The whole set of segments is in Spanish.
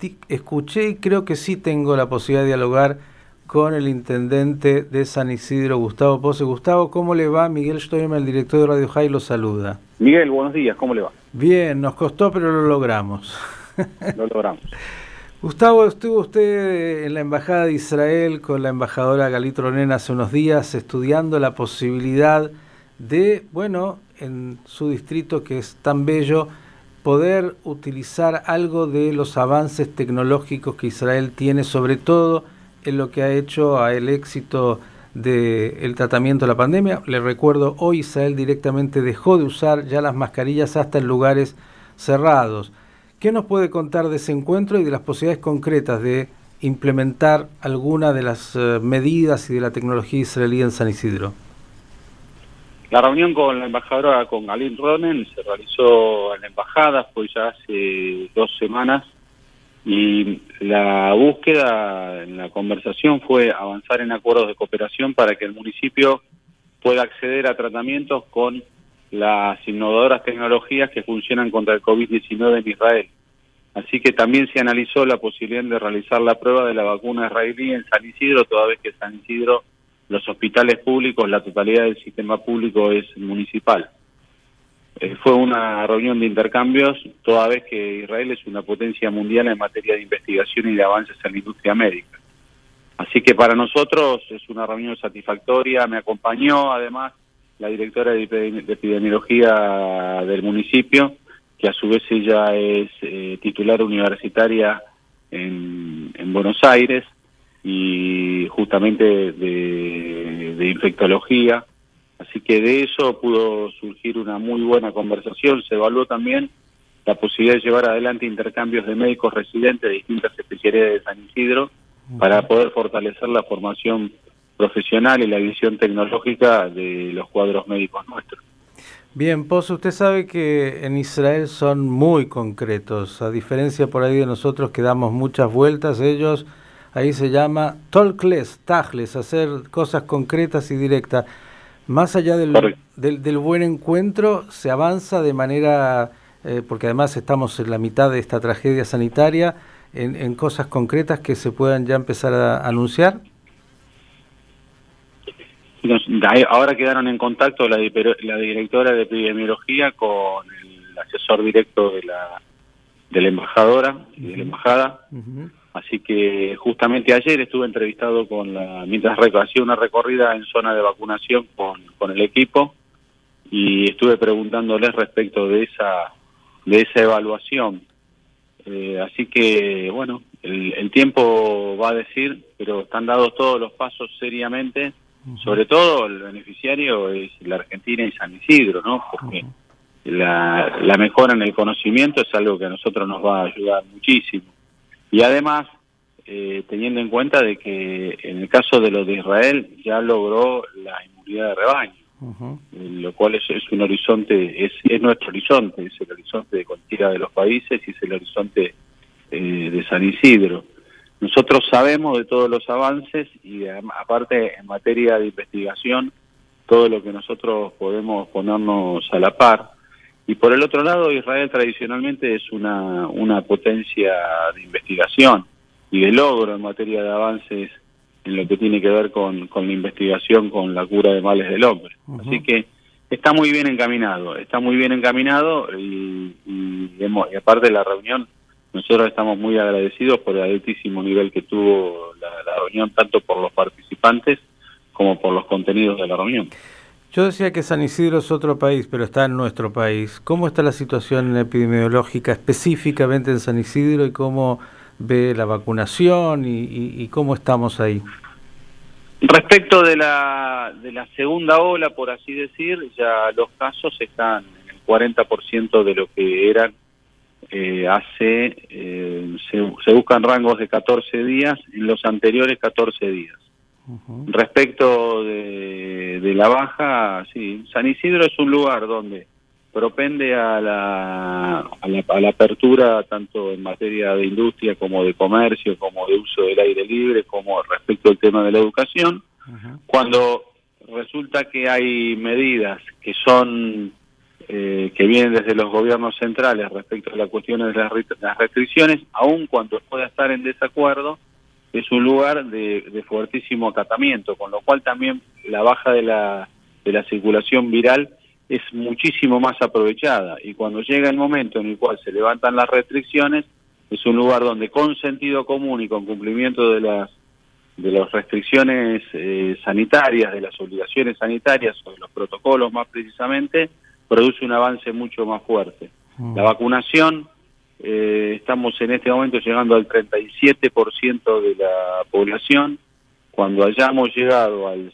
escuché y creo que sí tengo la posibilidad de dialogar con el intendente de San Isidro, Gustavo Pose. Gustavo, ¿cómo le va? Miguel Stoyman, el director de Radio High, lo saluda. Miguel, buenos días, ¿cómo le va? Bien, nos costó, pero lo logramos. Lo logramos. Gustavo, estuvo usted en la Embajada de Israel con la embajadora Galit Ronen hace unos días estudiando la posibilidad de, bueno, en su distrito que es tan bello, poder utilizar algo de los avances tecnológicos que Israel tiene, sobre todo en lo que ha hecho a el éxito del tratamiento de la pandemia. Le recuerdo, hoy Israel directamente dejó de usar ya las mascarillas hasta en lugares cerrados. ¿Qué nos puede contar de ese encuentro y de las posibilidades concretas de implementar alguna de las medidas y de la tecnología israelí en San Isidro? La reunión con la embajadora, con Galit Ronen, se realizó en la embajada, fue ya hace 2 semanas, y la búsqueda en la conversación fue avanzar en acuerdos de cooperación para que el municipio pueda acceder a tratamientos con las innovadoras tecnologías que funcionan contra el COVID-19 en Israel. Así que también se analizó la posibilidad de realizar la prueba de la vacuna israelí en San Isidro, toda vez que San Isidro, los hospitales públicos, la totalidad del sistema público es municipal. Fue una reunión de intercambios, toda vez que Israel es una potencia mundial en materia de investigación y de avances en la industria médica. Así que para nosotros es una reunión satisfactoria. Me acompañó además la directora de epidemiología del municipio, que a su vez ella es titular universitaria en Buenos Aires, y justamente de infectología. Así que de eso pudo surgir una muy buena conversación. Se evaluó también la posibilidad de llevar adelante intercambios de médicos residentes de distintas especialidades de San Isidro para poder fortalecer la formación profesional y la visión tecnológica de los cuadros médicos nuestros. Bien, Pozo, usted sabe que en Israel son muy concretos, a diferencia por ahí de nosotros que damos muchas vueltas. Ellos, ahí se llama tolkles, tajles, hacer cosas concretas y directas. Más allá del buen encuentro, se avanza de manera, porque además estamos en la mitad de esta tragedia sanitaria, en cosas concretas que se puedan ya empezar a anunciar. Ahora quedaron en contacto la directora de epidemiología con el asesor directo de la embajadora y de la embajada. Así que justamente ayer estuve entrevistado mientras hacía una recorrida en zona de vacunación con el equipo, y estuve preguntándoles respecto de esa evaluación. Así que bueno, el tiempo va a decir, pero están dados todos los pasos seriamente. Sobre todo el beneficiario es la Argentina y San Isidro, ¿no? Porque la mejora en el conocimiento es algo que a nosotros nos va a ayudar muchísimo. Y además, teniendo en cuenta de que en el caso de lo de Israel ya logró la inmunidad de rebaño, lo cual es un horizonte, es nuestro horizonte, es el horizonte de cualquiera de los países y es el horizonte de San Isidro. Nosotros sabemos de todos los avances y aparte en materia de investigación, todo lo que nosotros podemos ponernos a la par. Y por el otro lado, Israel tradicionalmente es una potencia de investigación y de logro en materia de avances en lo que tiene que ver con la investigación, con la cura de males del hombre. Así que está muy bien encaminado, y aparte de la reunión, nosotros estamos muy agradecidos por el altísimo nivel que tuvo la reunión, tanto por los participantes como por los contenidos de la reunión. Yo decía que San Isidro es otro país, pero está en nuestro país. ¿Cómo está la situación epidemiológica específicamente en San Isidro y cómo ve la vacunación y cómo estamos ahí? Respecto de la segunda ola, por así decir, ya los casos están en el 40% de lo que eran se buscan rangos de 14 días, en los anteriores 14 días. Respecto de la baja, sí, San Isidro es un lugar donde propende a la apertura tanto en materia de industria como de comercio, como de uso del aire libre, como respecto al tema de la educación. Cuando resulta que hay medidas que son que vienen desde los gobiernos centrales respecto a la cuestión de las restricciones, aun cuando pueda estar en desacuerdo, es un lugar de fuertísimo acatamiento, con lo cual también la baja de la circulación viral es muchísimo más aprovechada, y cuando llega el momento en el cual se levantan las restricciones, es un lugar donde con sentido común y con cumplimiento de las restricciones sanitarias, de las obligaciones sanitarias o de los protocolos más precisamente, produce un avance mucho más fuerte. La vacunación, estamos en este momento llegando al 37% de la población. Cuando hayamos llegado al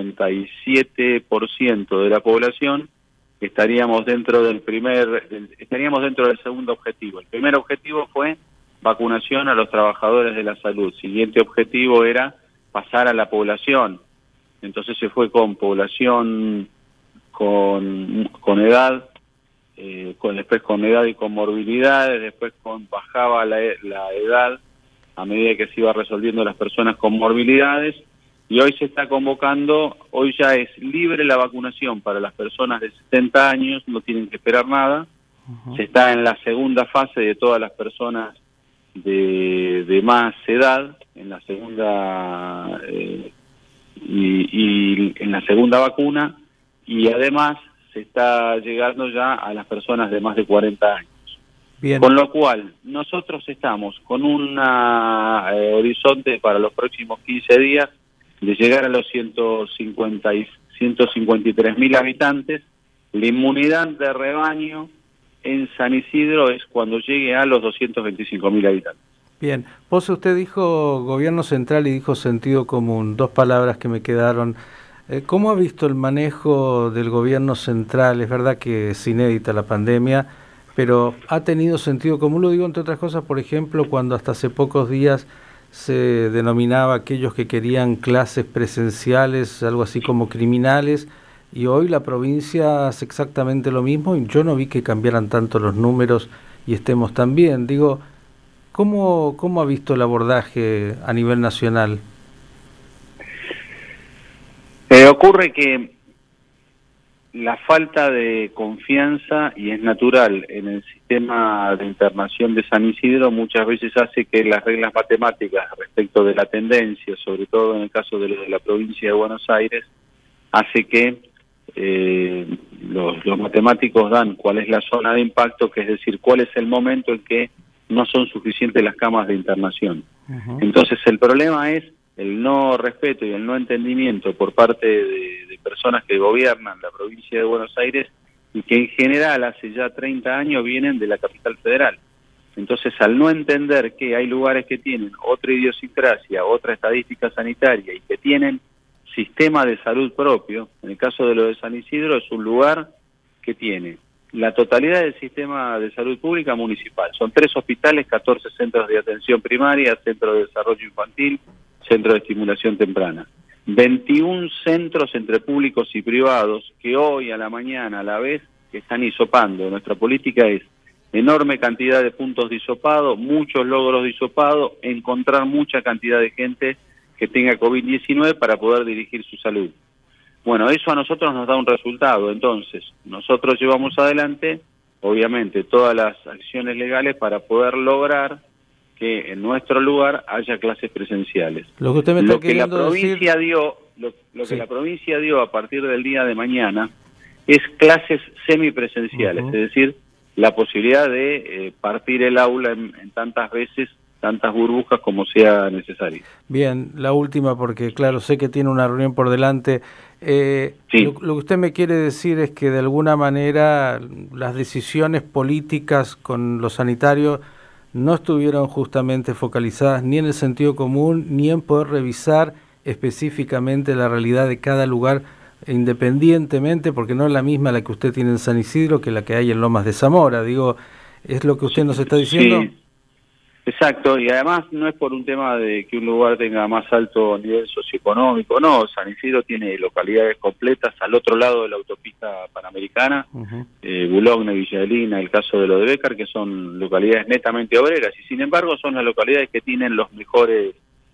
57% de la población, estaríamos dentro del segundo objetivo. El primer objetivo fue vacunación a los trabajadores de la salud. El siguiente objetivo era pasar a la población. Entonces se fue con población con edad, después con edad y con morbilidades, después bajaba la edad a medida que se iba resolviendo las personas con morbilidades, y hoy se está convocando, hoy ya es libre la vacunación para las personas de 70 años, no tienen que esperar nada. Se está en la segunda fase de todas las personas de más edad, en la segunda y en la segunda vacuna, y además se está llegando ya a las personas de más de 40 años. Bien. Con lo cual, nosotros estamos con un horizonte para los próximos 15 días de llegar a los 153.000 habitantes. La inmunidad de rebaño en San Isidro es cuando llegue a los 225.000 habitantes. Bien, usted dijo gobierno central y dijo sentido común, dos palabras que me quedaron. ¿Cómo ha visto el manejo del gobierno central? Es verdad que es inédita la pandemia, pero ¿ha tenido sentido común? Lo digo entre otras cosas, por ejemplo, cuando hasta hace pocos días se denominaba a aquellos que querían clases presenciales, algo así como criminales, y hoy la provincia hace exactamente lo mismo, y yo no vi que cambiaran tanto los números y estemos tan bien. Digo, ¿cómo ha visto el abordaje a nivel nacional? Ocurre que la falta de confianza, y es natural, en el sistema de internación de San Isidro muchas veces hace que las reglas matemáticas respecto de la tendencia, sobre todo en el caso de la provincia de Buenos Aires, hace que los matemáticos dan cuál es la zona de impacto, que es decir, cuál es el momento en que no son suficientes las camas de internación. Entonces el problema es el no respeto y el no entendimiento por parte de personas que gobiernan la provincia de Buenos Aires y que en general hace ya 30 años vienen de la capital federal. Entonces, al no entender que hay lugares que tienen otra idiosincrasia, otra estadística sanitaria y que tienen sistema de salud propio, en el caso de lo de San Isidro es un lugar que tiene la totalidad del sistema de salud pública municipal. Son 3 hospitales, 14 centros de atención primaria, centro de desarrollo infantil, centro de estimulación temprana. 21 centros entre públicos y privados que hoy a la mañana a la vez que están hisopando. Nuestra política es enorme cantidad de puntos de hisopado, muchos logros de hisopado, encontrar mucha cantidad de gente que tenga COVID-19 para poder dirigir su salud. Bueno, eso a nosotros nos da un resultado. Entonces, nosotros llevamos adelante, obviamente, todas las acciones legales para poder lograr que en nuestro lugar haya clases presenciales. Lo que usted me está queriendo decir... que la provincia dio a partir del día de mañana es clases semipresenciales, es decir, la posibilidad de partir el aula en tantas veces, tantas burbujas como sea necesario. Bien, la última, porque claro, sé que tiene una reunión por delante. Sí. Lo que usted me quiere decir es que de alguna manera las decisiones políticas con los sanitarios no estuvieron justamente focalizadas ni en el sentido común, ni en poder revisar específicamente la realidad de cada lugar independientemente, porque no es la misma la que usted tiene en San Isidro que la que hay en Lomas de Zamora. Digo, ¿es lo que usted nos está diciendo? Sí, exacto, y además no es por un tema de que un lugar tenga más alto nivel socioeconómico, no, San Isidro tiene localidades completas al otro lado de la autopista panamericana, Boulogne, Villa Adelina, el caso de lo de Bécar, que son localidades netamente obreras, y sin embargo son las localidades que tienen los mejores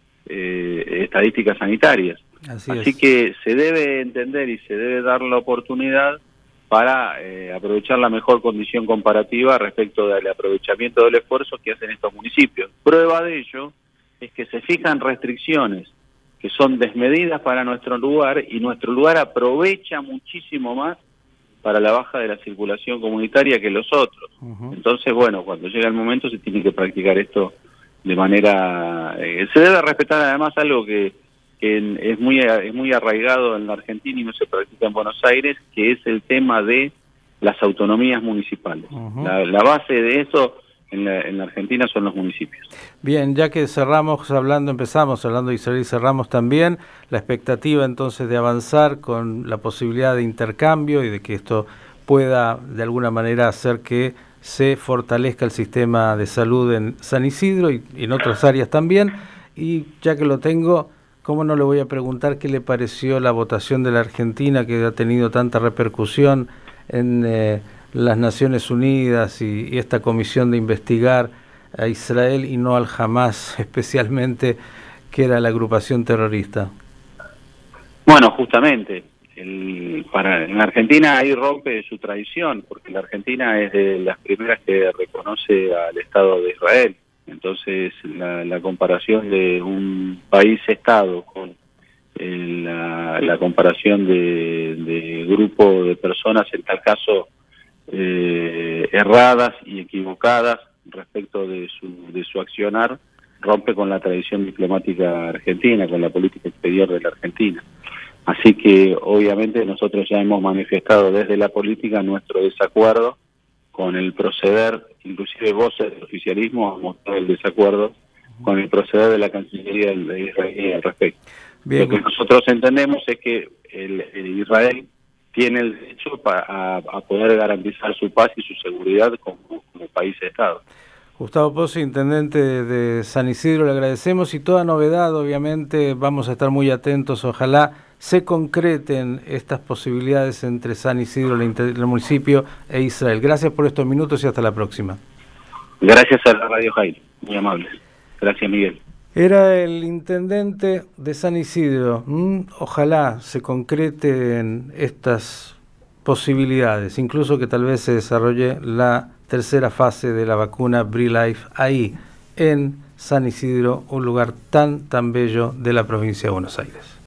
estadísticas sanitarias. Así que se debe entender y se debe dar la oportunidad para aprovechar la mejor condición comparativa respecto del aprovechamiento del esfuerzo que hacen estos municipios. Prueba de ello es que se fijan restricciones que son desmedidas para nuestro lugar, y nuestro lugar aprovecha muchísimo más para la baja de la circulación comunitaria que los otros. Entonces, bueno, cuando llega el momento se tiene que practicar esto de manera... se debe respetar además algo que es muy arraigado en la Argentina y no se practica en Buenos Aires, que es el tema de las autonomías municipales. La base de eso en la Argentina son los municipios. Bien, ya que empezamos hablando de Israel y cerramos también, la expectativa entonces de avanzar con la posibilidad de intercambio y de que esto pueda de alguna manera hacer que se fortalezca el sistema de salud en San Isidro y en otras áreas también. Y ya que lo tengo, ¿cómo no le voy a preguntar qué le pareció la votación de la Argentina, que ha tenido tanta repercusión en las Naciones Unidas y esta comisión de investigar a Israel y no al Hamas, especialmente, que era la agrupación terrorista? Bueno, justamente, en Argentina ahí rompe su tradición, porque la Argentina es de las primeras que reconoce al Estado de Israel. Entonces, la comparación de un país-estado con la comparación de grupo de personas, en tal caso, erradas y equivocadas respecto de su accionar, rompe con la tradición diplomática argentina, con la política exterior de la Argentina. Así que obviamente nosotros ya hemos manifestado desde la política nuestro desacuerdo con el proceder, inclusive voces del oficialismo han mostrado el desacuerdo con el proceder de la Cancillería de Israel al respecto. Bien. Lo que nosotros entendemos es que el Israel tiene el derecho a poder garantizar su paz y su seguridad como país-estado. Gustavo Pozzi, intendente de San Isidro, le agradecemos, y toda novedad, obviamente, vamos a estar muy atentos. Ojalá se concreten estas posibilidades entre San Isidro, el municipio, e Israel. Gracias por estos minutos y hasta la próxima. Gracias a la Radio Jaime, muy amables. Gracias, Miguel. Era el intendente de San Isidro. Ojalá se concreten estas posibilidades, incluso que tal vez se desarrolle la tercera fase de la vacuna BriLife ahí, en San Isidro, un lugar tan bello de la provincia de Buenos Aires.